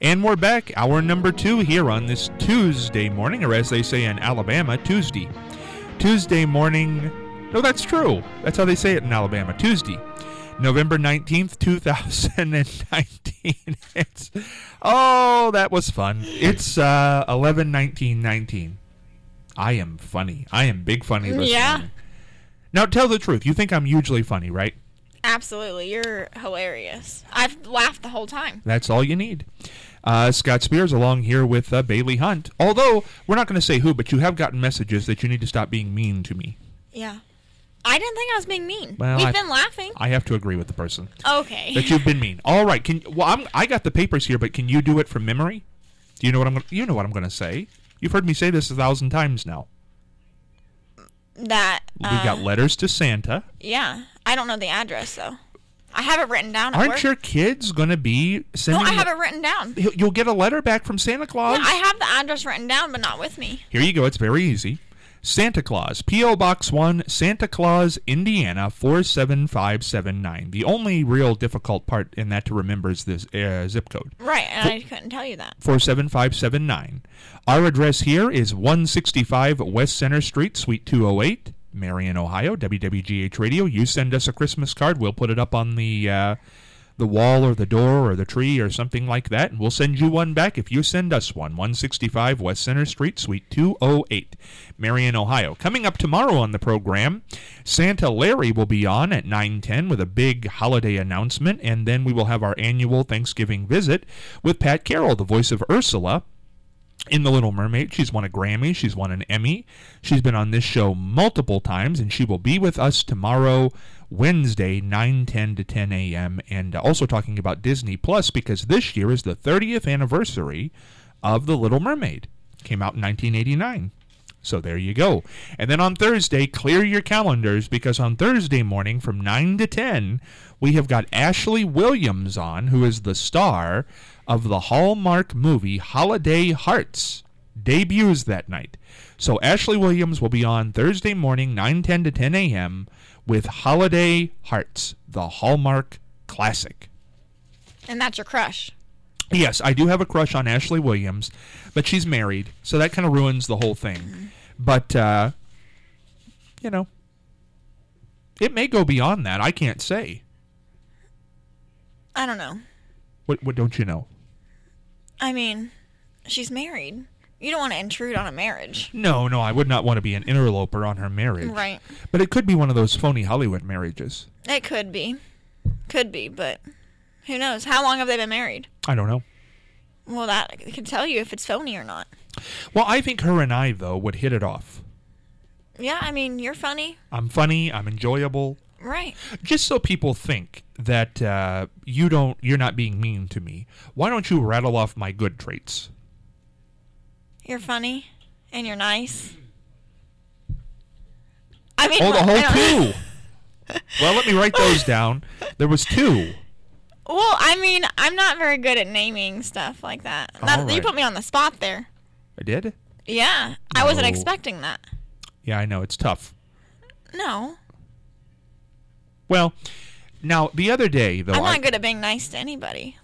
And we're back, hour number 2 here on this Tuesday morning, or as they say in Alabama, Tuesday. Tuesday morning. No, that's true. That's how they say it in Alabama, Tuesday. November 19th, 2019. That was fun. It's 11/19/19. I am funny. I am big funny this morning. Now, tell the truth. You think I'm hugely funny, right? Absolutely. You're hilarious. I've laughed the whole time. That's all you need. Scott Spears along here with Bailey Hunt. Although, we're not going to say who, but you have gotten messages that you need to stop being mean to me. Yeah. I didn't think I was being mean. Well, We've been laughing. I have to agree with the person. Okay. That you've been mean. All right. I got the papers here, but can you do it from memory? Do you know what you know what I'm going to say? You've heard me say this 1,000 times now. That we got letters to Santa. Yeah. I don't know the address, though. I have it written down at Aren't work. your kids going to be sending... No, I have it written down. You'll get a letter back from Santa Claus? Yeah, I have the address written down, but not with me. Here you go. It's very easy. Santa Claus, P.O. Box 1, Santa Claus, Indiana, 47579. The only real difficult part in that to remember is this zip code. Right, and I couldn't tell you that. 47579. Our address here is 165 West Center Street, Suite 208, Marion, Ohio, WWGH Radio. You send us a Christmas card. We'll put it up on the wall or the door or the tree or something like that, and we'll send you one back if you send us one. 165 West Center Street, Suite 208, Marion, Ohio. Coming up tomorrow on the program, Santa Larry will be on at 9:10 with a big holiday announcement, and then we will have our annual Thanksgiving visit with Pat Carroll, the voice of Ursula in The Little Mermaid. She's won a Grammy. She's won an Emmy. She's been on this show multiple times, and she will be with us tomorrow, Wednesday, 9:10 to 10 a.m., and also talking about Disney Plus, because this year is the 30th anniversary of The Little Mermaid. Came out in 1989. So there you go. And then on Thursday, clear your calendars, because on Thursday morning from 9 to 10, we have got Ashley Williams on, who is the star of the Hallmark movie Holiday Hearts. Debuts that night. So Ashley Williams will be on Thursday morning, 9:10 to 10 a.m., with Holiday Hearts, the Hallmark classic. And that's your crush. Yes, I do have a crush on Ashley Williams, but she's married, so that kind of ruins the whole thing. Mm-hmm. But, it may go beyond that. I can't say. I don't know. What don't you know? I mean, she's married. You don't want to intrude on a marriage. No, I would not want to be an interloper on her marriage. Right. But it could be one of those phony Hollywood marriages. It could be. Could be, but who knows? How long have they been married? I don't know. Well, that can tell you if it's phony or not. Well, I think her and I, though, would hit it off. Yeah, I mean, you're funny. I'm funny. I'm enjoyable. Right. Just so people think that you're not being mean to me, why don't you rattle off my good traits? You're funny, and you're nice. I mean, the whole 2. Well, let me write those down. There was 2. Well, I mean, I'm not very good at naming stuff like that. Right. You put me on the spot there. I did? Yeah. No. I wasn't expecting that. Yeah, I know. It's tough. No. Well, now, the other day, though... I'm not good at being nice to anybody.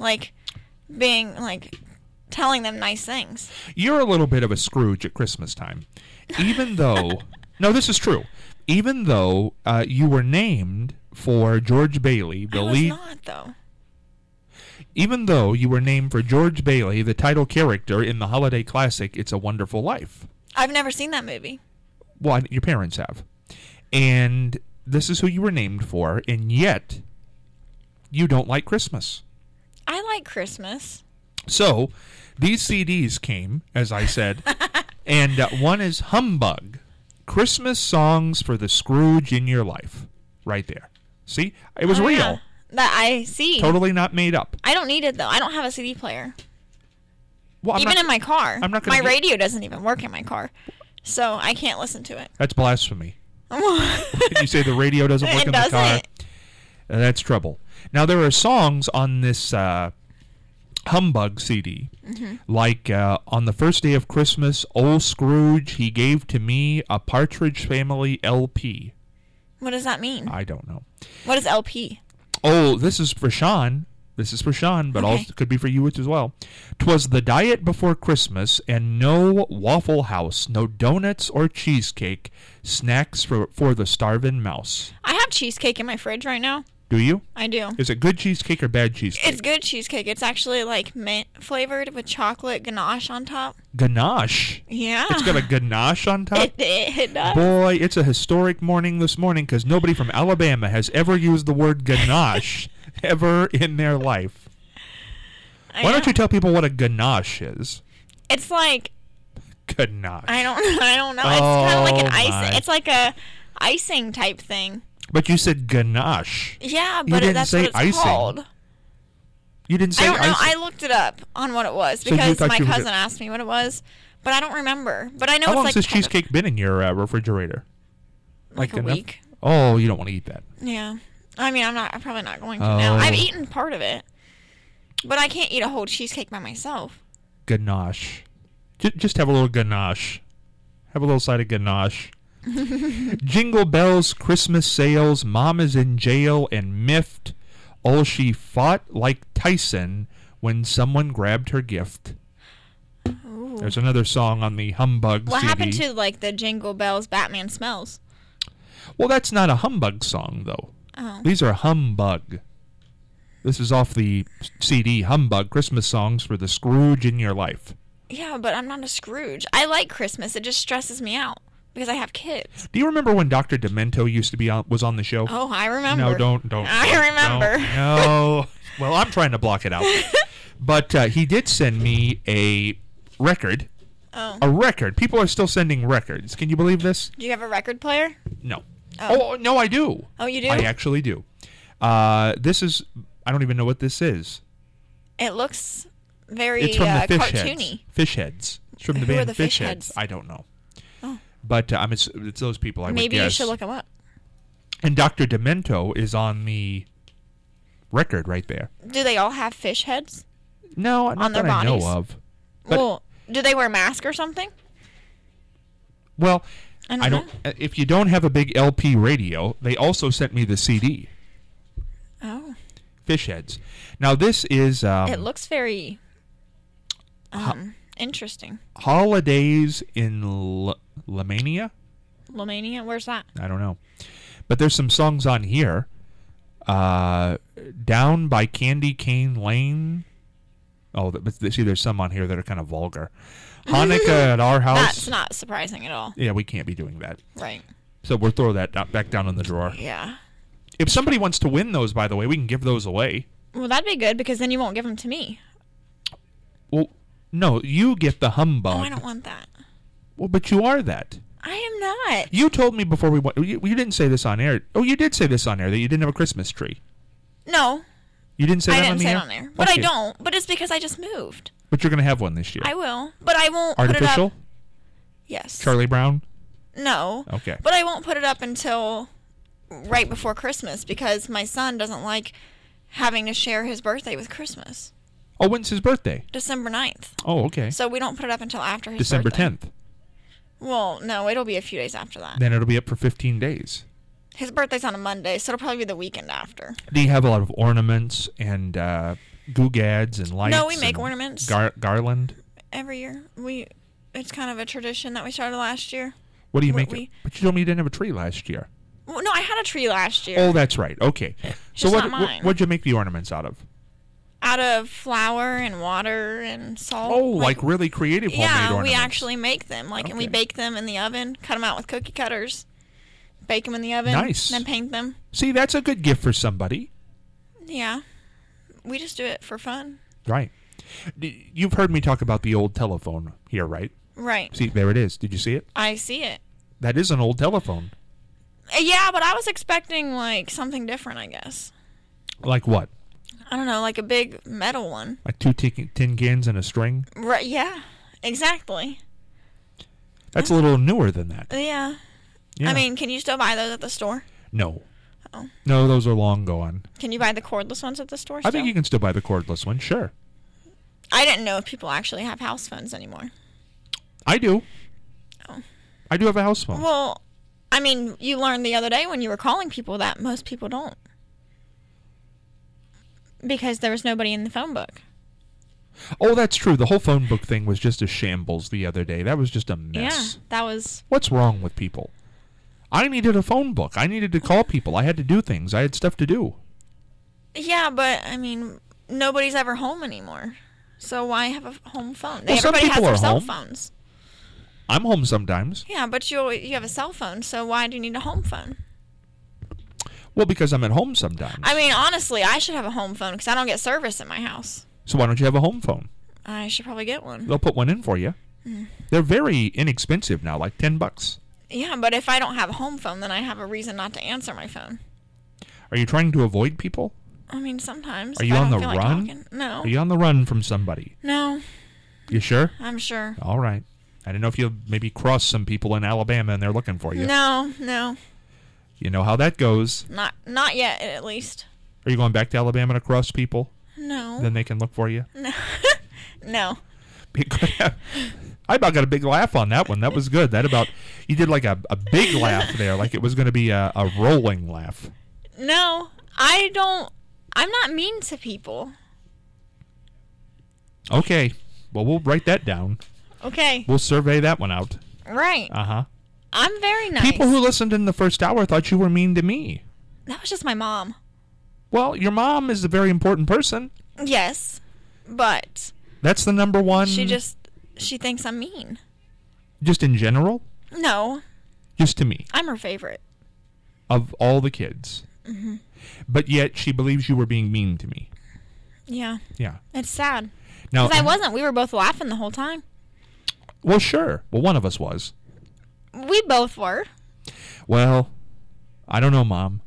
Telling them nice things. You're a little bit of a Scrooge at Christmas time. Even though... No, this is true. Even though you were named for George Bailey, the lead... I was not, though. Even though you were named for George Bailey, the title character in the holiday classic, It's a Wonderful Life. I've never seen that movie. Well, your parents have. And this is who you were named for, and yet you don't like Christmas. I like Christmas. So, these CDs came, as I said, and one is Humbug, Christmas Songs for the Scrooge in Your Life. Right there. See? It was real. Yeah. That I see. Totally not made up. I don't need it, though. I don't have a CD player. Well, even in my car. I'm not my radio doesn't even work in my car, so I can't listen to it. That's blasphemy. You say the radio doesn't work in the car? That's trouble. Now, there are songs on this Humbug CD, like On the First Day of Christmas, Old Scrooge, He Gave to Me a Partridge Family LP. What does that mean? I don't know. What is LP? Oh, this is for Sean. This is for Sean, but Okay. also could be for you as well. 'Twas the diet before Christmas, and no Waffle House, no donuts or cheesecake, snacks for the starving mouse. I have cheesecake in my fridge right now. Do you? I do. Is it good cheesecake or bad cheesecake? It's good cheesecake. It's actually like mint flavored with chocolate ganache on top. Ganache. Yeah. It's got a ganache on top. It does. Boy, it's a historic morning this morning because nobody from Alabama has ever used the word ganache ever in their life. Why don't you tell people what a ganache is? It's like Ganache. I don't know. It's kind of like an Oh, icing. my. It's like a icing type thing. But you said ganache. Yeah, You but didn't that's say what it's icing. called. You didn't say I don't know. icing. I looked it up on what it was So you because thought my you were cousin gonna- asked me what it was, but I don't remember. But I know How it's long like has this kind of cheesecake been in your refrigerator? like a enough? week. Oh, you don't want to eat that. Yeah. I mean, I'm probably not going to Oh. now. I've eaten part of it, but I can't eat a whole cheesecake by myself. Ganache. Just have a little ganache. Have a little side of ganache. Jingle bells, Christmas sales, Mom is in jail and miffed. All she fought like Tyson when someone grabbed her gift. Ooh. There's another song on the Humbug What CD. happened to like the Jingle Bells Batman Smells? Well, that's not a Humbug song, though. Oh. These are Humbug. This is off the CD Humbug, Christmas songs for the Scrooge in your life. Yeah, but I'm not a Scrooge. I like Christmas. It just stresses me out because I have kids. Do you remember when Dr. Demento used to be was on the show? Oh, I remember. No, don't. I remember. No. Well, I'm trying to block it out. But he did send me a record. Oh. A record. People are still sending records. Can you believe this? Do you have a record player? No. Oh. Oh, no, I do. Oh, you do? I actually do. This is, I don't even know what this is. It looks very It's from the Fish cartoony. Heads. Fish Heads. It's from the Who are band the Fish Fish Heads. Heads? I don't know. Oh. But it's those people, I would Maybe guess. you should look them up. And Dr. Demento is on the record right there. Do they all have fish heads? No, not On their that I know bodies? of. But, Well, do they wear a mask or something? well, I don't know. If you don't have a big LP radio, they also sent me the CD, Oh. Fish Heads. Now this is It looks very interesting. Holidays in Lamania. Lomania? Where's that? I don't know, but there's some songs on here. Down by Candy Cane Lane. Oh, but see, there's some on here that are kind of vulgar. Hanukkah at our house. That's not surprising at all. Yeah, we can't be doing that. Right. So we'll throw that back down in the drawer. Yeah. If somebody wants to win those, by the way, we can give those away. Well, that'd be good because then you won't give them to me. Well, no, you get the humbug. Oh, I don't want that. Well, but you are that. I am not. You told me before we went. You didn't say this on air. Oh, you did say this on air that you didn't have a Christmas tree. No, You didn't say I that didn't on the say air? it on there. But Okay. I don't. But it's because I just moved. But you're going to have one this year. I will. But I won't Artificial? put it up. Yes. Charlie Brown? No. Okay. But I won't put it up until right before Christmas because my son doesn't like having to share his birthday with Christmas. Oh, when's his birthday? December 9th. Oh, okay. So we don't put it up until after his December birthday. 10th. Well, no, it'll be a few days after that. Then it'll be up for 15 days. His birthday's on a Monday, so it'll probably be the weekend after. Do you have a lot of ornaments and googads and lights? No, we make and ornaments. Garland? Every year. It's kind of a tradition that we started last year. What do you What make? But you told me you didn't have a tree last year. Well, no, I had a tree last year. Oh, that's right. Okay. So Just not mine. what'd you make the ornaments out of? Out of flour and water and salt. Oh, like really creative homemade yeah, ornaments. we actually make them. And we Okay. bake them in the oven, cut them out with cookie cutters, bake them in the oven, Nice. then paint them. See, that's a good gift for somebody. Yeah. We just do it for fun. Right. You've heard me talk about the old telephone here, right? Right. See, there it is. Did you see it? I see it. That is an old telephone. Yeah, but I was expecting like something different, I guess. Like what? I don't know, like a big metal one. Like two tin cans and a string? Right, yeah. Exactly. That's a little newer than that. Yeah. Yeah. I mean, can you still buy those at the store? No. Oh. No, those are long gone. Can you buy the cordless ones at the store I still? think you can still buy the cordless one, sure. I didn't know if people actually have house phones anymore. I do. Oh. I do have a house phone. Well, I mean, you learned the other day when you were calling people that most people don't. Because there was nobody in the phone book. Oh, that's true. The whole phone book thing was just a shambles the other day. That was just a mess. Yeah, that was... What's wrong with people? I needed a phone book. I needed to call people. I had to do things. I had stuff to do. Yeah, but, I mean, nobody's ever home anymore. So why have a home phone? Well, some Everybody has people their are cell home. phones. I'm home sometimes. Yeah, but you have a cell phone, so why do you need a home phone? Well, because I'm at home sometimes. I mean, honestly, I should have a home phone because I don't get service at my house. So why don't you have a home phone? I should probably get one. They'll put one in for you. They're very inexpensive now, like $10. Yeah, but if I don't have a home phone, then I have a reason not to answer my phone. Are you trying to avoid people? I mean, sometimes. Are if you I on don't the feel like run? talking. No. Are you on the run from somebody? No, You sure? I'm sure. All right. I didn't know if you maybe crossed some people in Alabama and they're looking for you. No. You know how that goes. Not yet, at least. Are you going back to Alabama to cross people? No. Then they can look for you? No. No. I about got a big laugh on that one. That was good. You did like a big laugh there, like it was going to be a rolling laugh. No, I'm not mean to people. Okay. Well, we'll write that down. Okay. We'll survey that one out. Right. Uh-huh. I'm very nice. People who listened in the first hour thought you were mean to me. That was just my mom. Well, your mom is a very important person. Yes, but That's the number one. she thinks I'm mean. Just in general? No, Just to me. I'm her favorite. Of all the kids. Mm-hmm. But yet she believes you were being mean to me. Yeah. Yeah. It's sad. Now, Because I wasn't. We were both laughing the whole time. Well, sure. Well, one of us was. We both were. Well, I don't know, Mom.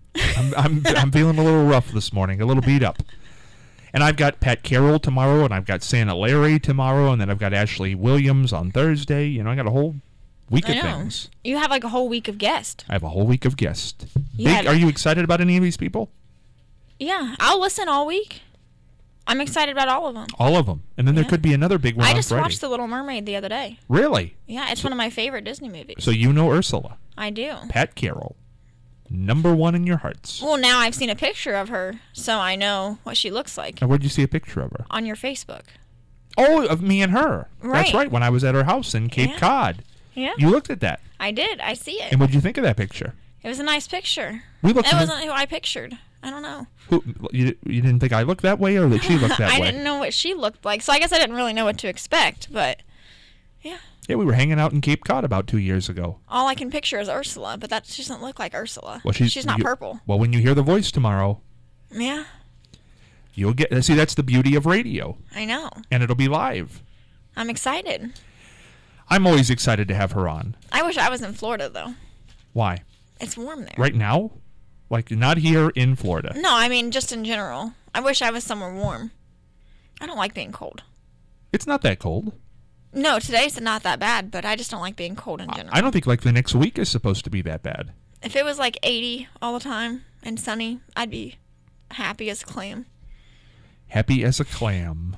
I'm feeling a little rough this morning, a little beat up. And I've got Pat Carroll tomorrow, and I've got Santa Larry tomorrow, and then I've got Ashley Williams on Thursday. You know, I got a whole week I of know. things. You have like a whole week of guests. I have a whole week of guests. Yeah. Are you excited about any of these people? Yeah, I'll listen all week. I'm excited about all of them. All of them. And then there Yeah. could be another big one I on just Friday. watched The Little Mermaid the other day. Really? Yeah, it's one of my favorite Disney movies. So you know Ursula. I do. Pat Carroll. Number one in your hearts. Well, now I've seen a picture of her, so I know what she looks like Now, where'd you see a picture of her? on your Facebook. Oh, of me and her. That's Right. right, when I was at her house in Cape Yeah. Cod. Yeah, You looked at that. I did. I see it. And what'd you think of that picture? It was a nice picture. We looked It at wasn't who I pictured. I don't know. you didn't think I looked that way or that she looked that I way? didn't know what she looked like, so I guess I didn't really know what to expect, but yeah. Yeah, we were hanging out in Cape Cod about 2 years ago. All I can picture is Ursula, but she doesn't look like Ursula. Well, she's not purple. Well, when you hear the voice tomorrow, Yeah, you'll get... See, that's the beauty of radio. I know. And it'll be live. I'm excited. I'm always excited to have her on. I wish I was in Florida, though. Why? It's warm there. Right now? Like, not here in Florida. No, I mean, just in general. I wish I was somewhere warm. I don't like being cold. It's not that cold. No, today's not that bad, but I just don't like being cold in general. I don't think, like, the next week is supposed to be that bad. If it was like 80 all the time and sunny, I'd be happy as a clam. Happy as a clam.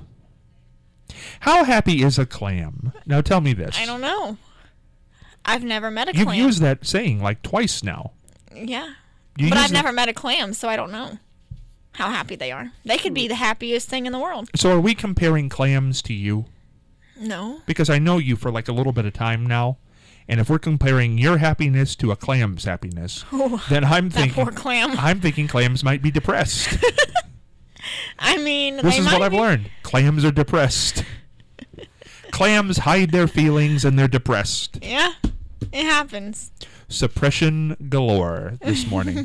How happy is a clam? Now tell me this. I don't know. I've never met a You've clam. used that saying like twice now. Yeah. You But use I've it- never met a clam, so I don't know how happy they are. They could be the happiest thing in the world. So are we comparing clams to you? No. Because I know you for like a little bit of time now. And if we're comparing your happiness to a clam's happiness, Oh, then I'm that thinking poor clam. I'm thinking clams might be depressed. I mean, This they is might what I've be. learned. Clams are depressed. Clams hide their feelings and they're depressed. Yeah, it happens. Suppression galore this morning.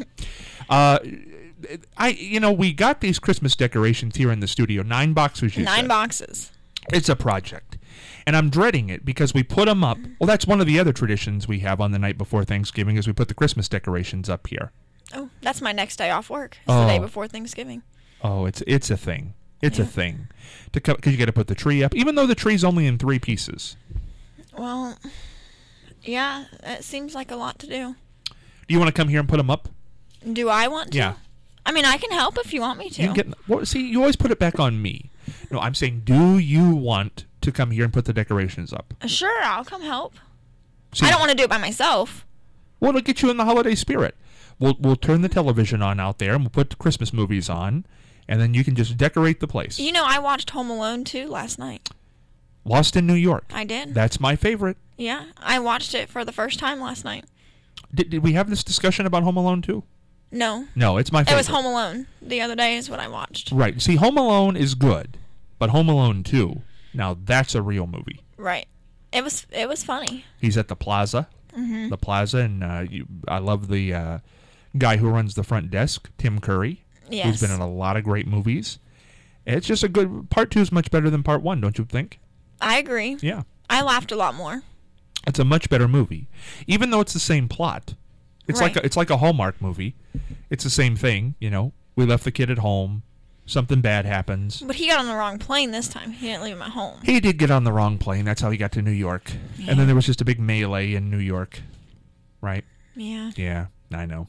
We got these Christmas decorations here in the studio. 9 boxes, you 9 said. boxes. It's a project. And I'm dreading it because we put them up. Well, that's one of the other traditions we have on the night before Thanksgiving is we put the Christmas decorations up here. Oh, that's my next day off work. It's the day Oh. before Thanksgiving. Oh, it's a thing. It's a Yeah. thing. Because you got to put the tree up, even though the tree's only in 3 pieces. Well, yeah, it seems like a lot to do. Do you want to come here and put them up? Do I want to? Yeah. I mean, I can help if you want me to. You can get. See, you always put it back on me. No, I'm saying, do you want to come here and put the decorations up? Sure, I'll come help. See, I don't want to do it by myself. Well, it'll get you in the holiday spirit. We'll turn the television on out there, and we'll put the Christmas movies on, and then you can just decorate the place. You know, I watched Home Alone 2 last night. Lost in New York. I did. That's my favorite. Yeah, I watched it for the first time last night. Did we have this discussion about Home Alone 2? No. No, it's my favorite. It was Home Alone. The other day is what I watched. Right. See, Home Alone is good, but Home Alone 2, now that's a real movie. Right. It was funny. He's at the plaza. Mm-hmm. The plaza, and I love the guy who runs the front desk, Tim Curry. Yes. Who's been in a lot of great movies. It's just a good... Part 2 is much better than Part 1, don't you think? I agree. Yeah. I laughed a lot more. It's a much better movie. Even though it's the same plot. It's Right. it's like a Hallmark movie. It's the same thing, you know. We left the kid at home. Something bad happens. But he got on the wrong plane this time. He didn't leave him at home. He did get on the wrong plane. That's how he got to New York. Yeah. And then there was just a big melee in New York. Right? Yeah. Yeah, I know.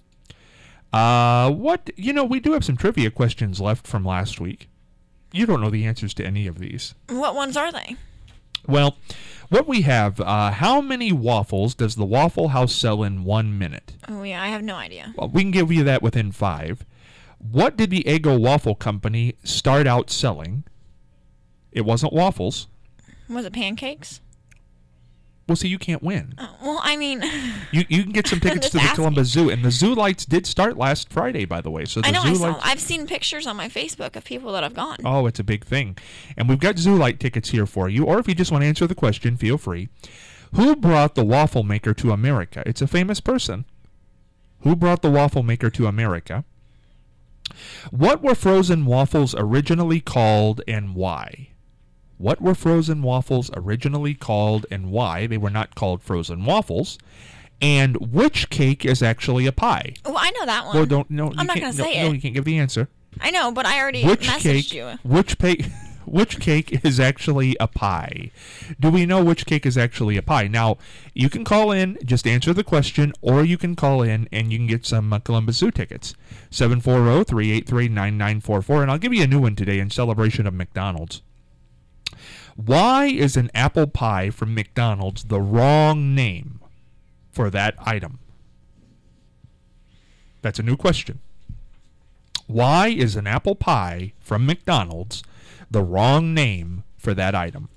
We do have some trivia questions left from last week. You don't know the answers to any of these. What ones are they? Well, what we have, how many waffles does the Waffle House sell in 1 minute? Oh, yeah, I have no idea. Well, we can give you that within 5. What did the Eggo Waffle Company start out selling? It wasn't waffles. Was it pancakes? Well, see, you can't win. Well, I mean... You can get some tickets Just to the asking. Columbus Zoo, and the Zoo Lights did start last Friday, by the way. So the I know, Zoo Lights... I've seen pictures on my Facebook of people that have gone. Oh, it's a big thing. And we've got Zoo Light tickets here for you, or if you just want to answer the question, feel free. Who brought the waffle maker to America? It's a famous person. Who brought the waffle maker to America? What were frozen waffles originally called and why? What were frozen waffles originally called and why? They were not called frozen waffles. And which cake is actually a pie? Oh, I know that one. Well, don't no. I'm not going to say No, it. you can't give the answer. I know, but I already Which messaged cake? you. Which cake is actually a pie? Do we know which cake is actually a pie? Now, you can call in, just answer the question, or you can call in and you can get some Columbus Zoo tickets. 740-383-9944, and I'll give you a new one today in celebration of McDonald's. Why is an apple pie from McDonald's the wrong name for that item? That's a new question. Why is an apple pie from McDonald's the wrong name for that item?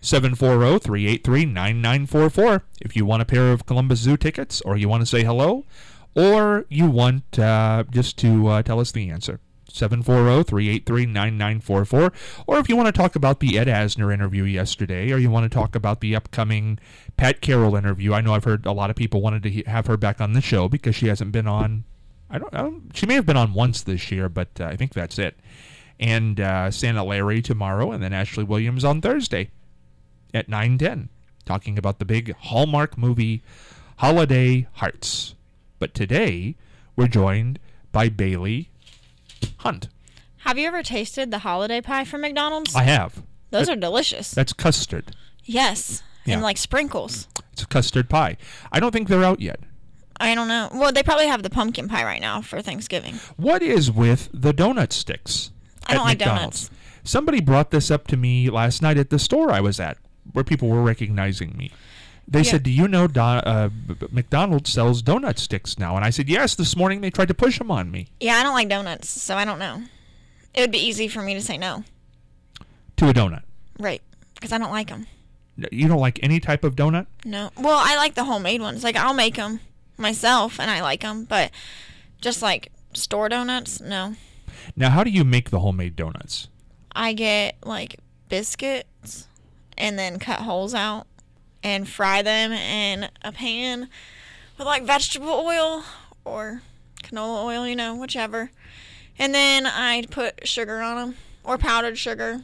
740-383-9944 if you want a pair of Columbus Zoo tickets, or you want to say hello, or you want just to tell us the answer. 740-383-9944, or if you want to talk about the Ed Asner interview yesterday, or you want to talk about the upcoming Pat Carroll interview. I know I've heard a lot of people wanted to have her back on the show because she hasn't been on. She may have been on once this year, but I think that's it. And Santa Larry tomorrow, and then Ashley Williams on Thursday at 9:10, talking about the big Hallmark movie Holiday Hearts. But today we're joined by Bailey Hunt. Have you ever tasted the holiday pie from McDonald's? I have. Those are delicious. That's custard. Yes. Yeah. And like sprinkles. It's a custard pie. I don't think they're out yet. I don't know. Well, they probably have the pumpkin pie right now for Thanksgiving. What is with the donut sticks I don't at like McDonald's? donuts. Somebody brought this up to me last night at the store I was at, where people were recognizing me. They said, do you know McDonald's sells donut sticks now? And I said, yes, this morning they tried to push them on me. Yeah, I don't like donuts, so I don't know. It would be easy for me to say no. To a donut. Right. Because I don't like them. You don't like any type of donut? No. Well, I like the homemade ones. Like, I'll make them myself, and I like them. But just like store donuts, no. Now, how do you make the homemade donuts? I get, like, biscuits and then cut holes out and fry them in a pan with, like, vegetable oil or canola oil, whichever. And then I put sugar on them, or powdered sugar,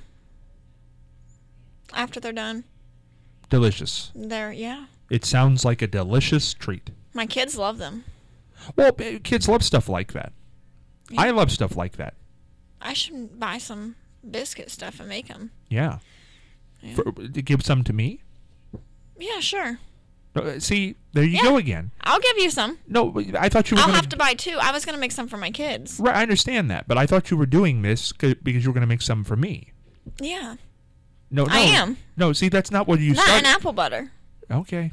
after they're done. Delicious. Yeah. It sounds like a delicious treat. My kids love them. Well, kids love stuff like that. Yeah. I love stuff like that. I should buy some biscuit stuff and make them. Yeah. Yeah. Give some to me? Yeah, sure. See, there you go again. I'll give you some. No, I thought you were I'll gonna... have to buy 2. I was going to make some for my kids. Right, I understand that, but I thought you were doing this because you were going to make some for me. Yeah. No, I am. No, see, that's not what you Not started. an apple butter. Okay.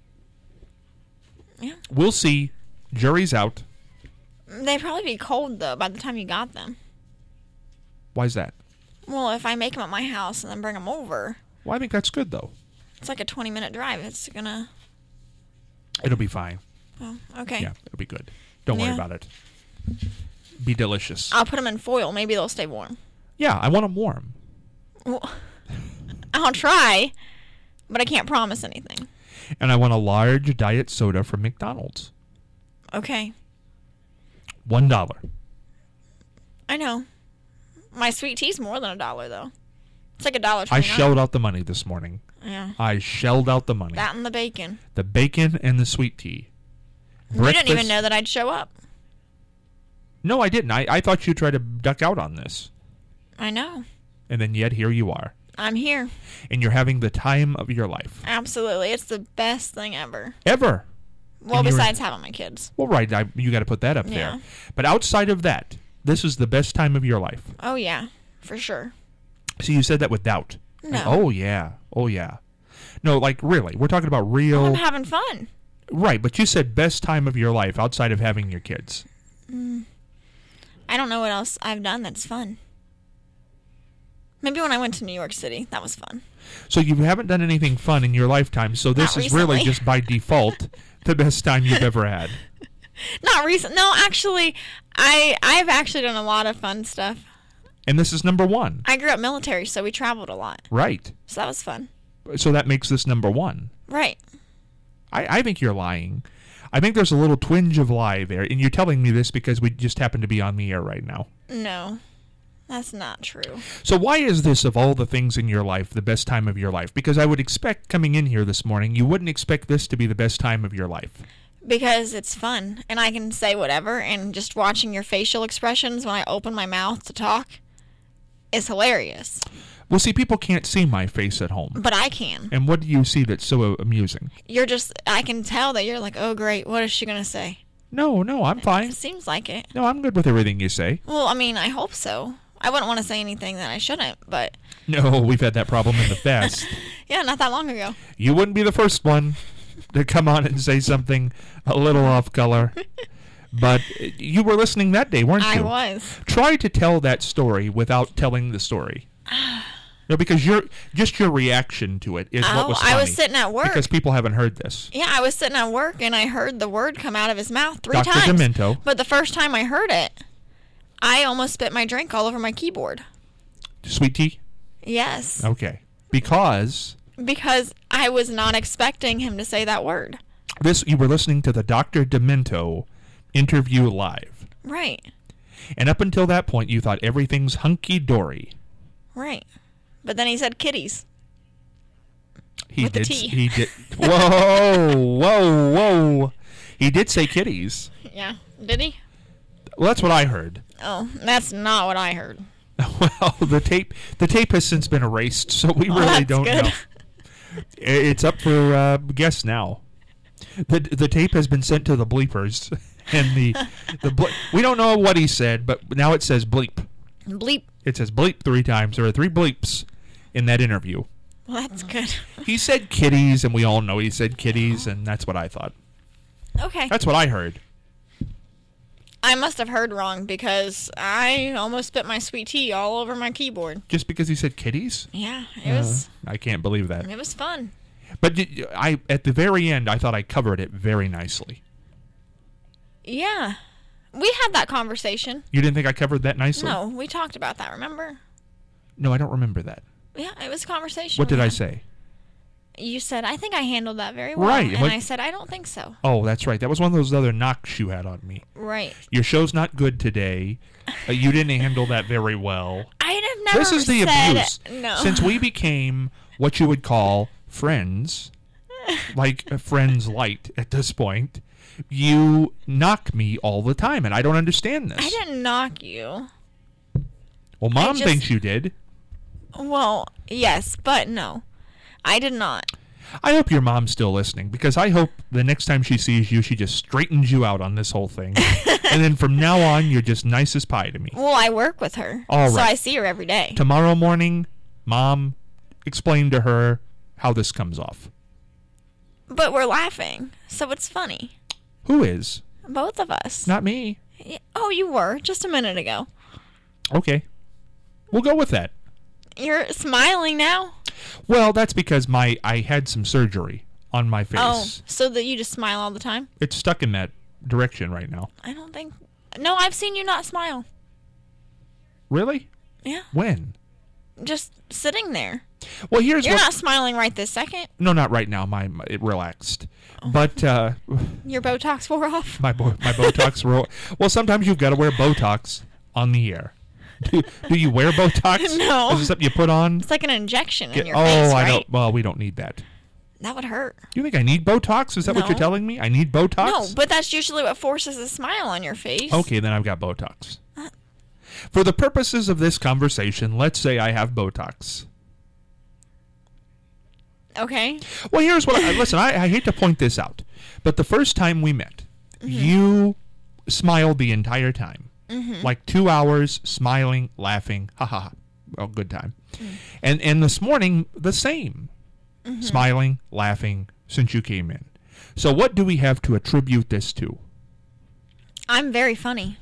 Yeah. We'll see. Jury's out. They'd probably be cold, though, by the time you got them. Why's that? Well, if I make them at my house and then bring them over, Well, I think that's good, though. it's like a 20-minute drive. It's gonna... It'll be fine. Oh, okay. Yeah, it'll be good. Don't worry Yeah. about it. Be delicious. I'll put them in foil. Maybe they'll stay warm. Yeah, I want them warm. Well, I'll try, but I can't promise anything. And I want a large diet soda from McDonald's. Okay. $1. I know. My sweet tea's more than $1, though. It's like $1.29. I shelled out the money this morning. Yeah. I shelled out the money. That and the bacon. The bacon and the sweet tea. You didn't even know that I'd show up. No, I didn't. I thought you'd try to duck out on this. I know. And then yet here you are. I'm here. And you're having the time of your life. Absolutely. It's the best thing ever. Ever. Well, And you're- besides having my kids. Well, right. You got to put that up Yeah. there. But outside of that, this is the best time of your life. Oh, yeah. For sure. So you said that with doubt. No. Oh, yeah. Oh, yeah. No, like, really. We're talking about real... I'm having fun. Right, but you said best time of your life outside of having your kids. I don't know what else I've done that's fun. Maybe when I went to New York City. That was fun. So you haven't done anything fun in your lifetime, so this Not is really recently. just by default the best time you've ever had. Not recent. No, actually, I've actually done a lot of fun stuff. And this is number one. I grew up military, so we traveled a lot. Right. So that was fun. So that makes this number one. Right. I think you're lying. I think there's a little twinge of lie there, and you're telling me this because we just happen to be on the air right now. No, that's not true. So why is this, of all the things in your life, the best time of your life? Because I would expect, coming in here this morning, you wouldn't expect this to be the best time of your life. Because it's fun, and I can say whatever, and just watching your facial expressions when I open my mouth to talk is hilarious. Well, see, people can't see my face at home. But I can. And what do you see that's so amusing? I can tell that you're like, oh, great, what is she going to say? No, I'm fine. It seems like it. No, I'm good with everything you say. Well, I mean, I hope so. I wouldn't want to say anything that I shouldn't, but No, we've had that problem in the past. yeah, not that long ago. You wouldn't be the first one to come on and say something a little off color. But you were listening that day, weren't you? I was. Try to tell that story without telling the story. No, because your reaction to it is what was funny. I was sitting at work. Because people haven't heard this. Yeah, I was sitting at work, and I heard the word come out of his mouth 3 Dr. times. Demento. But the first time I heard it, I almost spit my drink all over my keyboard. Sweet tea? Yes. Okay. Because I was not expecting him to say that word. you were listening to the Dr. Demento interview live. Right. And up until that point, you thought everything's hunky-dory. Right. But then he said kitties. He With the did. T. He did. Whoa! He did say kitties. Yeah. Did he? Well, that's what I heard. Oh, that's not what I heard. Well, the tape has since been erased, so we really that's don't good. know. It's up for guess now. The tape has been sent to the bleepers, and we don't know what he said, but now it says bleep. Bleep. It says bleep 3 times. There are 3 bleeps in that interview. Well, that's good. He said kitties, and we all know he said kitties, and that's what I thought. Okay. That's what I heard. I must have heard wrong because I almost spit my sweet tea all over my keyboard. Just because he said kitties? Yeah, it I can't believe that. was fun. But at the very end, I thought I covered it very nicely. Yeah. We had that conversation. You didn't think I covered that nicely? No, we talked about that, remember? No, I don't remember that. Yeah, it was a conversation. What did we I had. say? You said, I think I handled that very well. Right, And what- I said, I don't think so. Oh, that's right. That was one of those other knocks you had on me. Right. Your show's not good today. You didn't handle that very well. I'd have never This is the said, abuse. No. Since we became what you would call friends, like friends light at this point, you knock me all the time, and I don't understand this. I didn't knock you. Well, Mom just- thinks you did. Well, yes, but no. I did not. I hope your mom's still listening, because I hope the next time she sees you, she just straightens you out on this whole thing. And then from now on, you're just nice as pie to me. Well, I work with her. All So right. I see her every day. Tomorrow morning, Mom, explain to her how this comes off. But we're laughing, so it's funny. Who is? Both of us. Not me. Oh, you were just a minute ago. Okay. We'll go with that. You're smiling now? Well, that's because I had some surgery on my face. Oh, so that you just smile all the time? It's stuck in that direction right now. I don't think... No, I've seen you not smile. Really? Yeah. When? Just sitting there. Well, here's You're what... not smiling right this second. No, not right now. It relaxed. Oh. But Your Botox wore off? my Botox... Well, sometimes you've got to wear Botox on the air. Do you wear Botox? No. Is it something you put on? It's like an injection in your face, right? I don't. Well, we don't need that. That would hurt. You think I need Botox? Is that what you're No. telling me? I need Botox? No, but that's usually what forces a smile on your face. Okay, then I've got Botox. For the purposes of this conversation, let's say I have Botox. Okay. Well, here's what listen, I hate to point this out, but the first time we met, you smiled the entire time. Like 2 hours smiling, laughing, ha ha ha. Oh, good time. And this morning, the same. Smiling, laughing since you came in. So what do we have to attribute this to? I'm very funny.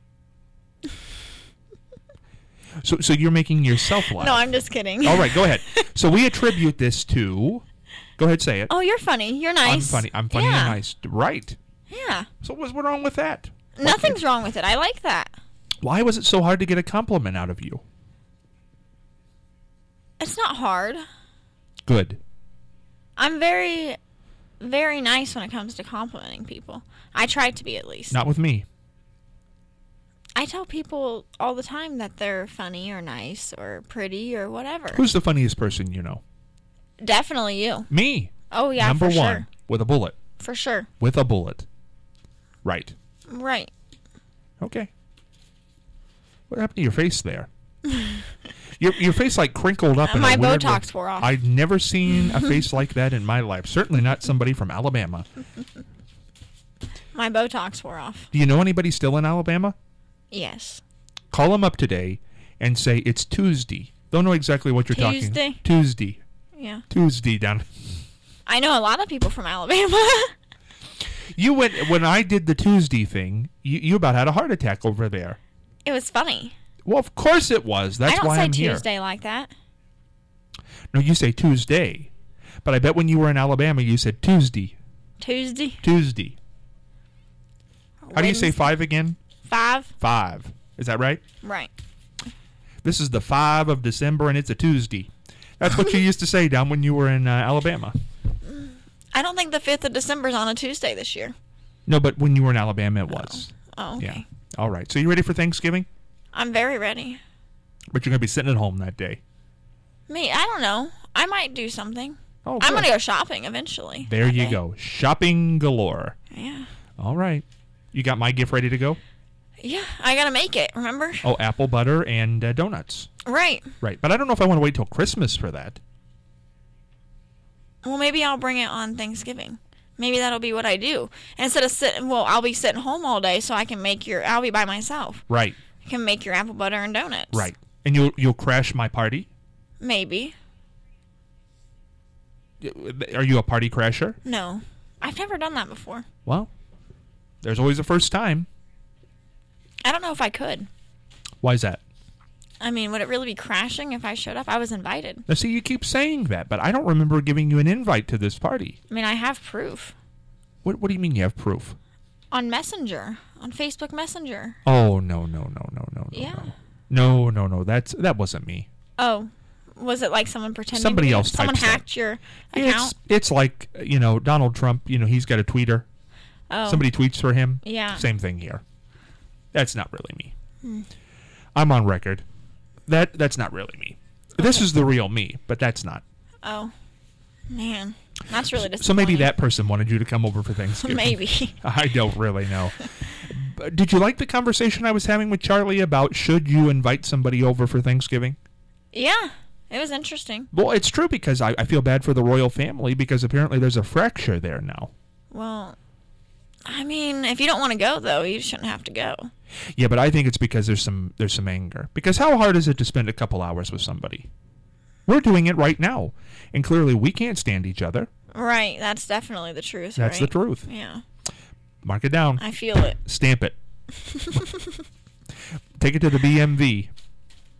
So you're making yourself laugh. No, I'm just kidding. All right, go ahead. So we attribute this to... Go ahead, say it. Oh, you're funny. You're nice. I'm funny Yeah. and nice. Right. Yeah. So what's wrong with that? Nothing's wrong with it. I like that. Why was it so hard to get a compliment out of you? It's not hard. Good. I'm very, very nice when it comes to complimenting people. I try to be, at least. Not with me. I tell people all the time that they're funny or nice or pretty or whatever. Who's the funniest person you know? Definitely you. Me. Oh, yeah, Number for one. sure. With a bullet. For sure. With a bullet. Right. Right. Okay. What happened to your face there? Your face like crinkled up in My a weird way. Botox wore off. I've never seen a face like that in my life. Certainly not somebody from Alabama. My Botox wore off. Do you know anybody still in Alabama? Yes. Call them up today and say it's Tuesday. Don't know exactly what you're Tuesday? talking. Tuesday. Yeah. Tuesday down. I know a lot of people from Alabama. You went when I did the Tuesday thing. You about had a heart attack over there. It was funny. Well, of course it was. That's I don't why say I'm here. Tuesday like that. No, you say Tuesday. But I bet when you were in Alabama, you said Tuesday. Tuesday. Tuesday. How do you say 5 again? 5. 5. Is that right? Right. This is the 5 of December, and it's a Tuesday. That's what you used to say down when you were in Alabama. I don't think the 5th of December is on a Tuesday this year. No, but when you were in Alabama, it was. Oh, okay. Yeah. All right. So you ready for Thanksgiving? I'm very ready. But you're going to be sitting at home that day. Me, I don't know. I might do something. Oh, I'm good. going to go shopping eventually. There that you day. go. Shopping galore. Yeah. All right. You got my gift ready to go? Yeah, I got to make it, remember? Oh, apple butter and donuts. Right. Right. But I don't know if I want to wait till Christmas for that. Well, maybe I'll bring it on Thanksgiving. Maybe that'll be what I do. And instead of I'll be sitting home all day so I can I'll be by myself. Right. I can make your apple butter and donuts. Right. And you'll crash my party? Maybe. Are you a party crasher? No. I've never done that before. Well, there's always a first time. I don't know if I could. Why is that? I mean, would it really be crashing if I showed up? I was invited. Now, see, you keep saying that, but I don't remember giving you an invite to this party. I mean, I have proof. What do you mean you have proof? On Messenger. On Facebook Messenger. Oh, no. Yeah. No. That wasn't me. Oh. Was it like someone pretending Somebody to be else someone typed hacked your account? It's like, Donald Trump, he's got a tweeter. Oh. Somebody tweets for him. Yeah. Same thing here. That's not really me. I'm on record. That's not really me. This is the real me, but that's not. Oh. Man. That's really disappointing. So maybe that person wanted you to come over for Thanksgiving. Maybe. I don't really know. Did you like the conversation I was having with Charlie about should you invite somebody over for Thanksgiving? Yeah. It was interesting. Well, it's true because I feel bad for the royal family because apparently there's a fracture there now. Well, I mean, if you don't want to go, though, you shouldn't have to go. Yeah, but I think it's because there's some anger. Because how hard is it to spend a couple hours with somebody? We're doing it right now, and clearly we can't stand each other. Right. That's definitely the truth, That's right? the truth. Yeah. Mark it down. I feel it. Stamp it. Take it to the BMV.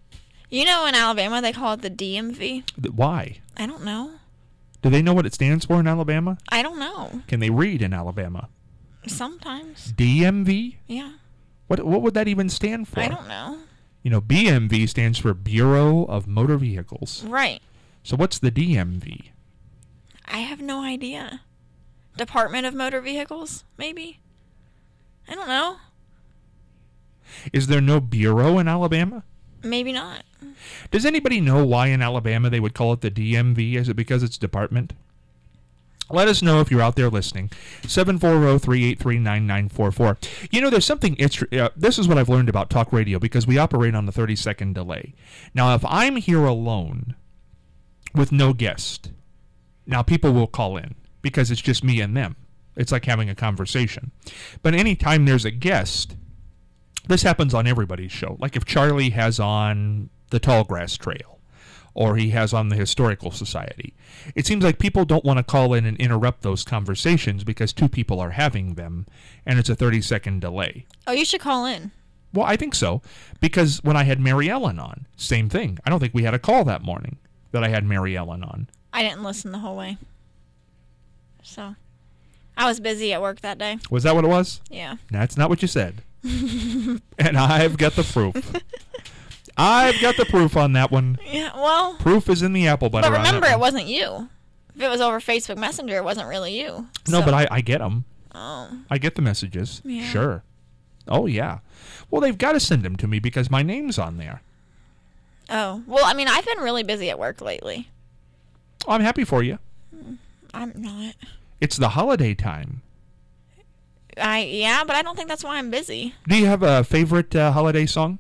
You know, in Alabama, they call it the DMV. Why? I don't know. Do they know what it stands for in Alabama? I don't know. Can they read in Alabama? Sometimes. DMV? Yeah. What would that even stand for? I don't know. You know, BMV stands for Bureau of Motor Vehicles. Right. So what's the DMV? I have no idea. Department of Motor Vehicles, maybe? I don't know. Is there no bureau in Alabama? Maybe not. Does anybody know why in Alabama they would call it the DMV? Is it because it's department? Let us know if you're out there listening. 740-383-9944. You know, there's something... this is what I've learned about talk radio, because we operate on the 30-second delay. Now, if I'm here alone with no guest, now people will call in because it's just me and them. It's like having a conversation. But anytime there's a guest, this happens on everybody's show. Like if Charlie has on the Tallgrass Trail, or he has on the Historical Society. It seems like people don't want to call in and interrupt those conversations because two people are having them, and it's a 30-second delay. Oh, you should call in. Well, I think so, because when I had Mary Ellen on, same thing. I don't think we had a call that morning that I had Mary Ellen on. I didn't listen the whole way. So, I was busy at work that day. Was that what it was? Yeah. That's not what you said. And I've got the proof. I've got the proof on that one. Yeah, well... Proof is in the apple butter. But remember, on that it wasn't you. If it was over Facebook Messenger, it wasn't really you. No, so. but I get them. Oh. I get the messages. Yeah. Sure. Oh, yeah. Well, they've got to send them to me because my name's on there. Oh. Well, I mean, I've been really busy at work lately. Oh, I'm happy for you. I'm not. It's the holiday time. Yeah, but I don't think that's why I'm busy. Do you have a favorite holiday song?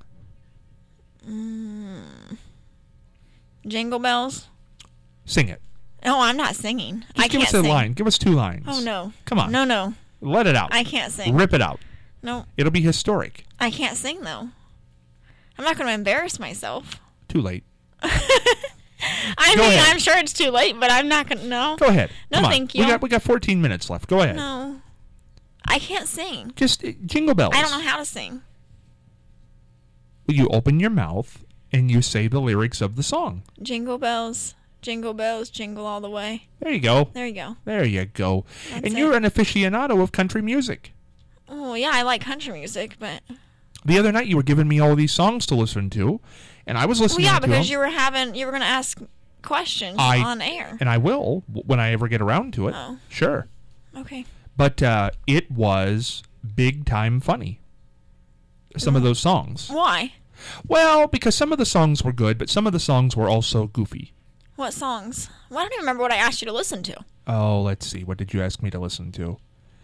Jingle bells? Sing it. No, I'm not singing. Just I give can't us a sing. line. Give us 2 lines. Oh, no. Come on. No. Let it out. I can't sing. Rip it out. No. It'll be historic. I can't sing, though. I'm not going to embarrass myself. Too late. I Go mean, ahead. I'm sure it's too late, but I'm not going to. No. Go ahead. No, Come on. thank you. We got 14 minutes left. Go ahead. No. I can't sing. Just jingle bells. I don't know how to sing. You open your mouth and you say the lyrics of the song. Jingle bells, jingle all the way. There you go. There you go. There you go. That's And it. you're an aficionado of country music. Oh, yeah, I like country music, but... The other night you were giving me all these songs to listen to, and I was Well, listening yeah, to because them. you were going to ask questions I- on air. And I will when I ever get around to it. Oh. Sure. Okay. But it was big time funny. Some of those songs. Why? Well, because some of the songs were good, but some of the songs were also goofy. What songs? Well, I don't even remember what I asked you to listen to. Oh, let's see. What did you ask me to listen to?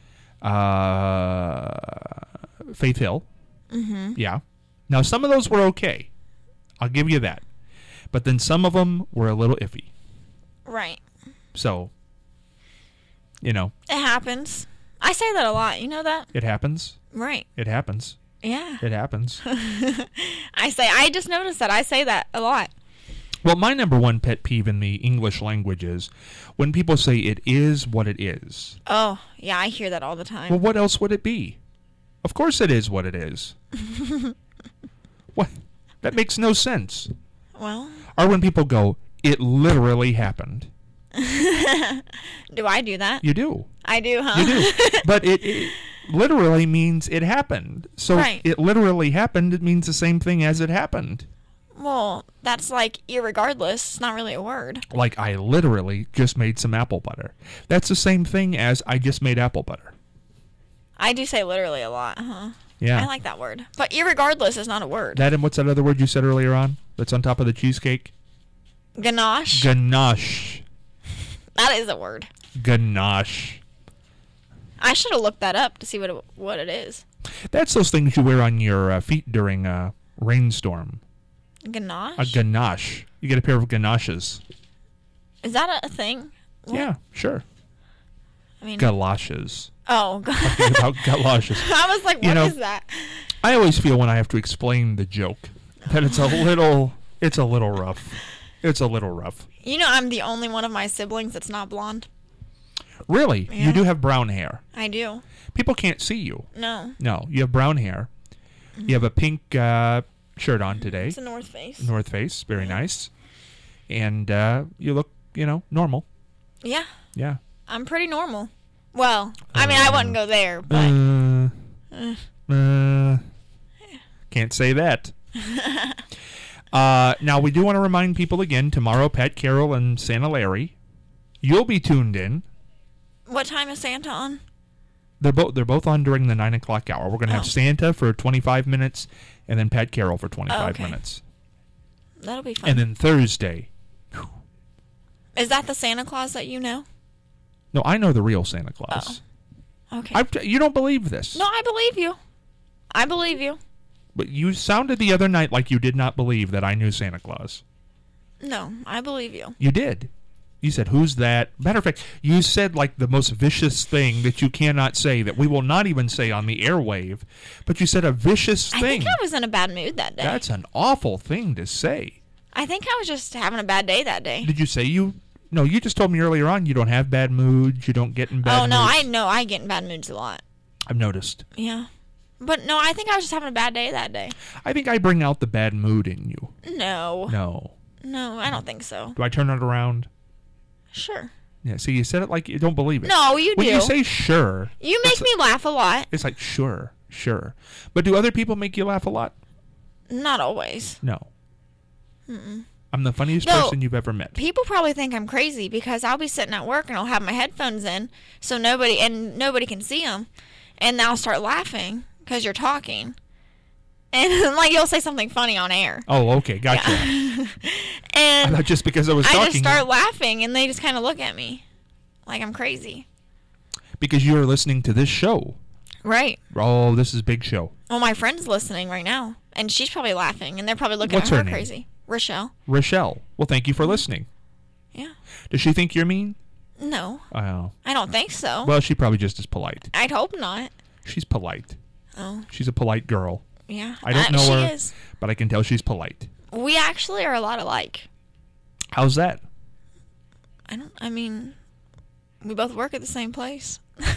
Faith Hill. Mm-hmm. Yeah. Now, some of those were okay. I'll give you that. But then some of them were a little iffy. Right. So, you know. It happens. I say that a lot. You know that? It happens. Right. It happens. Yeah. It happens. I just noticed that. I say that a lot. Well, my number one pet peeve in the English language is when people say it is what it is. Oh, yeah, I hear that all the time. Well, what else would it be? Of course it is what it is. What? That makes no sense. Well, Or when people go, it literally happened. do I do that? You do. I do, huh? You do. But it literally means it happened. So Right. it literally happened. It means the same thing as it happened. Well, that's like irregardless. It's not really a word. Like I literally just made some apple butter. That's the same thing as I just made apple butter. I do say literally a lot, huh? Yeah. I like that word. But irregardless is not a word. That and what's that other word you said earlier on that's on top of the cheesecake? Ganache. Ganache. That is a word. Ganache. I should have looked that up to see what it is. That's those things you wear on your feet during a rainstorm. Ganache? A ganache. You get a pair of ganaches. Is that a thing? What? Yeah, sure. I mean, Galoshes. oh, God. About galoshes. I was like, what is know, that? I always feel when I have to explain the joke that it's a little rough. It's a little rough. You know, I'm the only one of my siblings that's not blonde. Really? Yeah. You do have brown hair. I do. People can't see you. No. No, you have brown hair. You have a pink shirt on today. It's a North Face. North Face, very nice. And you look, normal. Yeah. Yeah. I'm pretty normal. Well, I mean, I wouldn't go there, but... Can't say that. Now, we do want to remind people again, tomorrow, Pat Carroll and Santa Larry. You'll be tuned in. What time is Santa on? They're both on during the 9 o'clock hour. We're going to have Santa for 25 minutes and then Pat Carroll for 25 minutes. That'll be fun. And then Thursday. Is that the Santa Claus that you know? No, I know the real Santa Claus. Oh. Okay. You don't believe this. No, I believe you. I believe you. But you sounded the other night like you did not believe that I knew Santa Claus. No, I believe you. You did. You said, who's that? Matter of fact, you said like the most vicious thing that you cannot say, that we will not even say on the airwave, but you said a vicious thing. I think I was in a bad mood that day. That's an awful thing to say. I think I was just having a bad day that day. Did you say you... No, you just told me earlier on you don't have bad moods, you don't get in bad moods. Oh, no, I know I get in bad moods a lot. I've noticed. Yeah. But no, I think I was just having a bad day that day. I think I bring out the bad mood in you. No. No. No, I don't think so. Do I turn it around? Sure. Yeah, see, you said it like you don't believe it. No, you when do. When you say sure... You make me laugh a lot. It's like, sure. But do other people make you laugh a lot? Not always. No. I'm the funniest person you've ever met. People probably think I'm crazy because I'll be sitting at work and I'll have my headphones in so nobody can see them. And I'll start laughing because you're talking. And like you'll say something funny on air. Oh, okay. Gotcha. Yeah. And I thought just because I was talking. I just start laughing and they just kind of look at me like I'm crazy. Because you're listening to this show. Right. Oh, this is big show. Well, my friend's listening right now. And she's probably laughing. And they're probably looking What's at her her name? crazy. Rochelle. Well, thank you for listening. Yeah. Does she think you're mean? No. Oh. I don't think so. Well, she probably just is polite. I'd hope not. She's polite. Oh. She's a polite girl. Yeah. I don't know her, she is. but I can tell she's polite. We actually are a lot alike. How's that? I mean, we both work at the same place.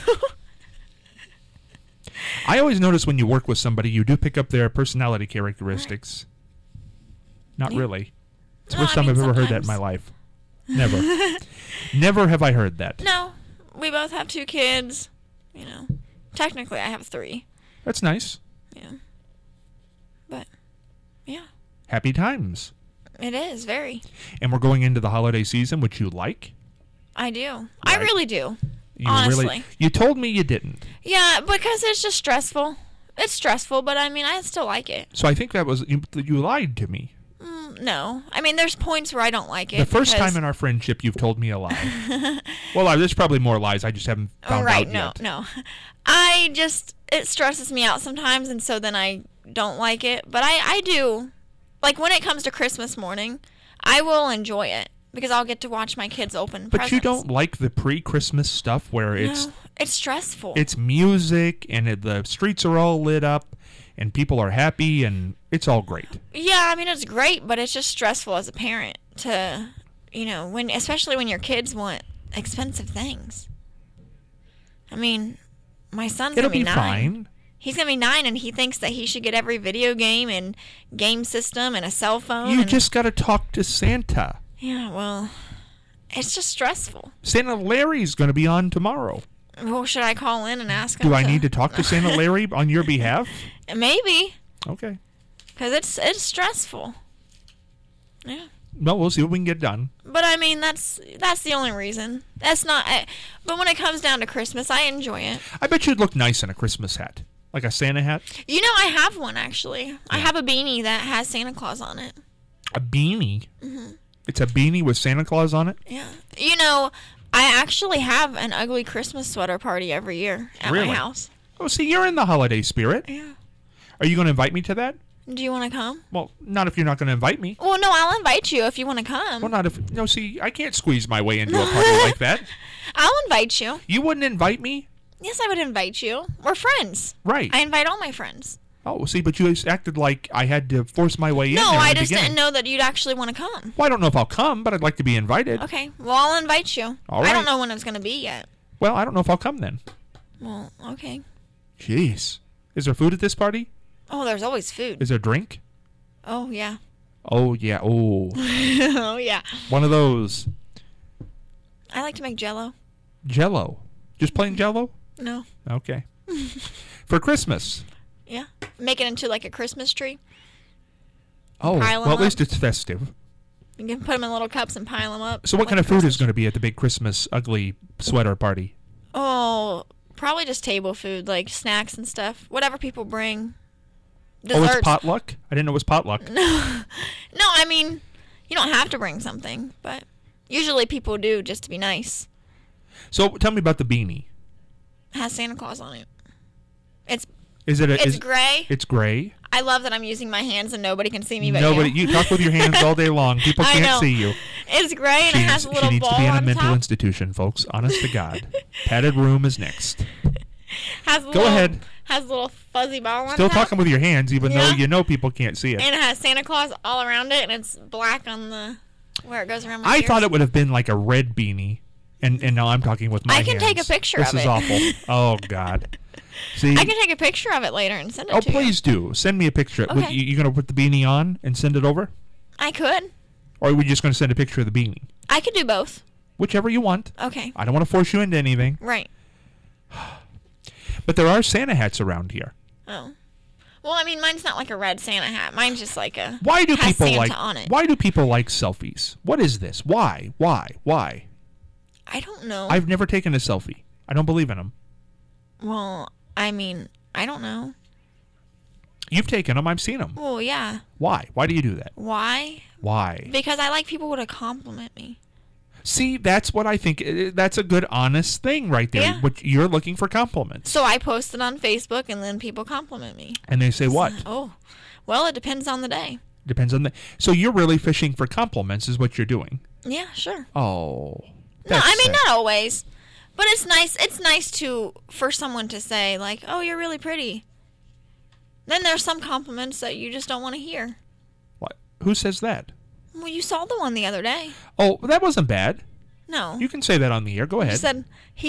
I always notice when you work with somebody, you do pick up their personality characteristics. Not really. It's the first time I've ever heard that in my life. Never. Never have I heard that. No. We both have 2 kids. Technically, I have 3. That's nice. Yeah. But, yeah. Happy times. It is, very. And we're going into the holiday season, which you like? I do. Right. I really do. You honestly. Really, you told me you didn't. Yeah, because it's just stressful. It's stressful, but I mean, I still like it. So I think that was... You lied to me. No. I mean, there's points where I don't like it. The first time in our friendship you've told me a lie. Well, there's probably more lies. I just haven't found out yet. No. It stresses me out sometimes, and so then I don't like it. But I do. Like, when it comes to Christmas morning, I will enjoy it. Because I'll get to watch my kids open presents. But you don't like the pre-Christmas stuff where it's... No, it's stressful. It's music, and the streets are all lit up, and people are happy, and it's all great. Yeah, I mean, it's great, but it's just stressful as a parent to, especially when your kids want expensive things. I mean, my son's going to be 9. It'll be fine. He's going to be 9, and he thinks that he should get every video game and game system and a cell phone. You just got to talk to Santa. Yeah, well, it's just stressful. Santa Larry's going to be on tomorrow. Well, should I call in and ask him? Do I need to talk to Santa Larry on your behalf? Maybe. Okay. Because it's stressful. Yeah. Well, we'll see what we can get done. But I mean, that's the only reason. That's not. But when it comes down to Christmas, I enjoy it. I bet you'd look nice in a Christmas hat, like a Santa hat. I have one actually. Yeah. I have a beanie that has Santa Claus on it. A beanie. Mm-hmm. It's a beanie with Santa Claus on it. Yeah. I actually have an ugly Christmas sweater party every year at my house. Oh, see, you're in the holiday spirit. Yeah. Are you going to invite me to that? Do you want to come? Well, not if you're not going to invite me. Well, no, I'll invite you if you want to come. Well, not if... No, see, I can't squeeze my way into a party like that. I'll invite you. You wouldn't invite me? Yes, I would invite you. We're friends. Right. I invite all my friends. Oh, see, but you acted like I had to force my way in. No, I just didn't know that you'd actually want to come. Well, I don't know if I'll come, but I'd like to be invited. Okay, well, I'll invite you. All right. I don't know when it's going to be yet. Well, I don't know if I'll come then. Well, okay. Jeez. Is there food at this party? Oh, there's always food. Is there drink? Oh, yeah. Oh, yeah. Oh. Oh, yeah. One of those. I like to make Jell-O. Jell-O. Just plain Jell-O? No. Okay. For Christmas. Yeah. Make it into like a Christmas tree. Oh, Pile 'em well, at up. least it's festive. You can put them in little cups and pile them up. So what like kind of a food Christmas is going to be at the big Christmas ugly sweater party? Oh, probably just table food, like snacks and stuff. Whatever people bring. Oh, Desserts. it's potluck? I didn't know it was potluck. No, I mean, you don't have to bring something, but usually people do just to be nice. So tell me about the beanie. It has Santa Claus on it. It's It's gray. It's gray. I love that I'm using my hands and nobody can see me but Nobody. you. You talk with your hands all day long. People I can't know. see you. It's gray and it has a She little needs ball to be in a on mental top. institution, folks. Honest to God. Padded room is next. Has a Go little, ahead. Has a little fuzzy ball on Still top. talking with your hands, even though Yeah. you know people can't see it. And it has Santa Claus all around it, and it's black on the where it goes around my I ears. thought it would have been like a red beanie, and now I'm talking with my I hands. can take a picture this of is it. awful. Oh, God. See? I can take a picture of it later and send it Oh, to you. please do. Send me a picture. Okay. You going to put the beanie on and send it over? I could. Or are we just going to send a picture of the beanie? I could do both. Whichever you want. Okay. I don't want to force you into anything. Right. But there are Santa hats around here. Oh. Well, I mean, mine's not like a red Santa hat. Mine's just like a. Why do has people Santa like on it. Why do people like selfies? What is this? Why? I don't know. I've never taken a selfie. I don't believe in them. Well, I mean, I don't know. You've taken them. I've seen them. Well, yeah. Why? Why do you do that? Why? Why? Because I like people to compliment me. See, that's what I think. That's a good, honest thing right there. Yeah. What you're looking for compliments, So I post it on Facebook, and then people compliment me. and they say what? Oh, well, it depends on the day. Depends on the. So you're really fishing for compliments, is what you're doing. Yeah, sure. Oh. No, that's I mean sad. not always, but it's nice. It's nice for someone to say like, "Oh, you're really pretty." Then there's some compliments that you just don't want to hear. What? Who says that? Well, you saw the one the other day. Oh, that wasn't bad. No, You can say that on the air. Go you ahead. said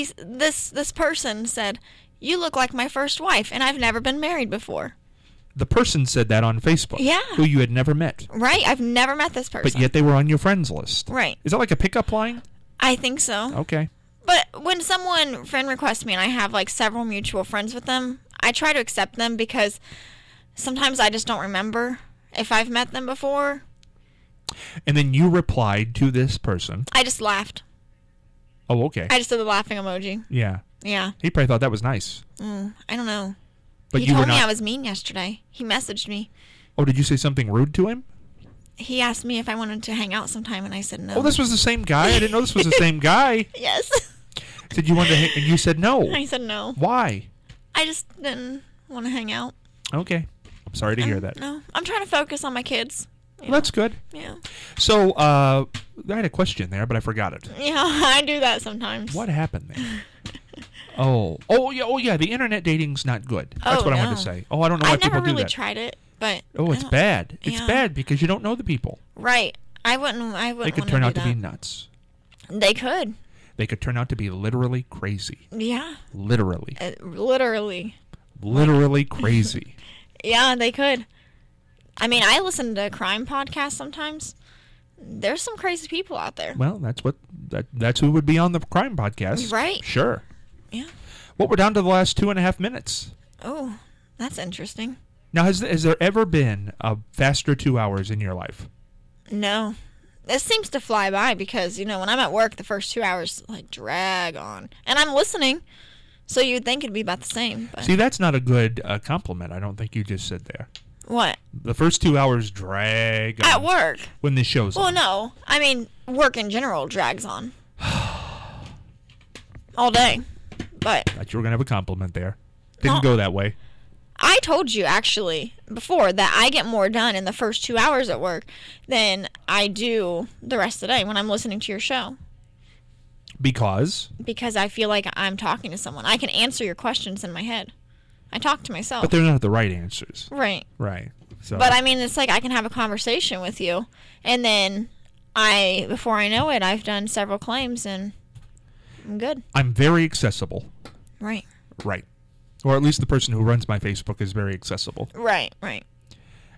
this person said, "You look like my first wife, and I've never been married before." The person said that on Facebook. Yeah. Who you had never met. Right? I've never met this person. But yet they were on your friends list. Right. Is that like a pickup line? I think so. Okay. But when someone friend requests me and I have like several mutual friends with them, I try to accept them because sometimes I just don't remember if I've met them before. And then you replied to this person. I just laughed. Oh, okay. I just did the laughing emoji. Yeah. Yeah. He probably thought that was nice. I don't know. But He you were told me not. I was mean yesterday. He messaged me. Oh, did you say something rude to him? He asked me if I wanted to hang out sometime, and I said no. Oh, this was the same guy? I didn't know this was the same guy. Yes. Said you wanted to hang, and you said no. I said no. Why? I just didn't want to hang out. Okay. I'm sorry to hear that. No. I'm trying to focus on my kids. Well, that's good. Yeah. So, I had a question there, but I forgot it. Yeah, I do that sometimes. What happened there? Oh, yeah. The internet dating's not good. That's Oh, what I no. wanted to say. Oh, I don't know why I've people never do really that. tried it, but Oh, I it's don't- bad. It's Yeah. bad because you don't know the people. Right. I wouldn't. They could turn out to be nuts. They could. They could turn out to be literally crazy. Yeah. Literally. Literally. Crazy. Yeah, they could. I mean, I listen to crime podcasts sometimes. There's some crazy people out there. Well, that's who would be on the crime podcast. Right. Sure. Yeah. Well, we're down to the last 2.5 minutes. Oh, that's interesting. Now, has there ever been a faster 2 hours in your life? No. It seems to fly by because, when I'm at work, the first 2 hours like drag on. And I'm listening, so you'd think it'd be about the same. But See, that's not a good compliment. I don't think you just said there. what? The first 2 hours drag on At work? when this show's Well, on. no. I mean, work in general drags on. All day. But Thought you were going to have a compliment there. Didn't No. go that way. I told you, actually, before that I get more done in the first 2 hours at work than I do the rest of the day when I'm listening to your show. Because? Because I feel like I'm talking to someone. I can answer your questions in my head. I talk to myself. But they're not the right answers. Right. Right. So. But I mean, it's like I can have a conversation with you, and then before I know it, I've done several claims, and I'm good. I'm very accessible. Right. Right. Or at least the person who runs my Facebook is very accessible. Right.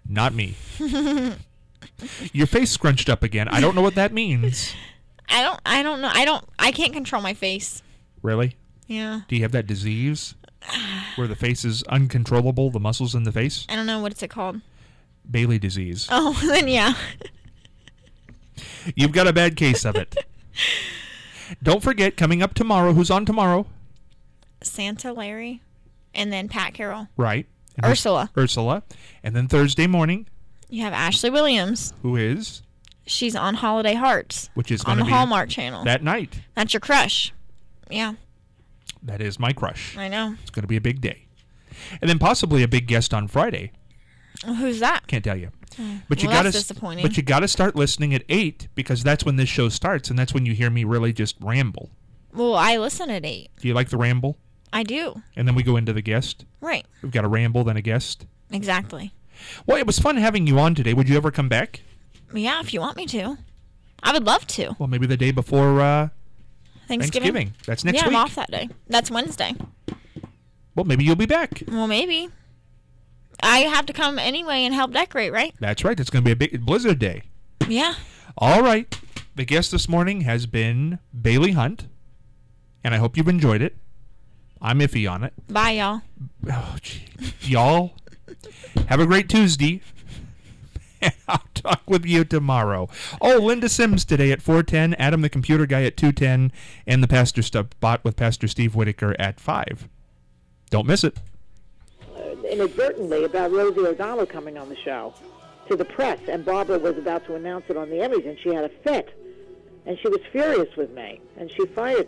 Not me. Your face scrunched up again. I don't know what that means. I don't know. I can't control my face. Really? Yeah. Do you have that disease where the face is uncontrollable, the muscles in the face? I don't know. What's it called? Bailey disease. Oh, then yeah. You've got a bad case of it. Don't forget, coming up tomorrow, who's on tomorrow? Santa Larry. And then Pat Carroll. Right. And Ursula. Ursula. And then Thursday morning. You have Ashley Williams. Who is? She's on Holiday Hearts. Which is on going to the be Hallmark Channel. That night. That's your crush. Yeah. That is my crush. I know. It's going to be a big day. And then possibly a big guest on Friday. Well, who's that? Can't tell you. But you that's disappointing. But you got to start listening at 8 because that's when this show starts, and that's when you hear me really just ramble. Well, I listen at 8. Do you like the ramble? I do. And then we go into the guest? Right. We've got a ramble, then a guest? Exactly. Well, it was fun having you on today. Would you ever come back? Yeah, if you want me to. I would love to. Well, maybe the day before Thanksgiving. That's next week. week. Yeah, I'm off that day. That's Wednesday. Well, maybe you'll be back. Well, maybe. I have to come anyway and help decorate, right? That's right. It's going to be a big blizzard day. Yeah. All right. The guest this morning has been Bailey Hunt, and I hope you've enjoyed it. I'm iffy on it. Bye, y'all. Oh, gee. Y'all, have a great Tuesday. I'll talk with you tomorrow. Oh, Linda Sims today at 4:10, Adam the Computer Guy at 2:10, and the Pastor Spot with Pastor Steve Whitaker at 5. Don't miss it. Inadvertently about Rosie O'Donnell coming on the show to the press, and Barbara was about to announce it on the Emmys, and she had a fit, and she was furious with me, and she fired me.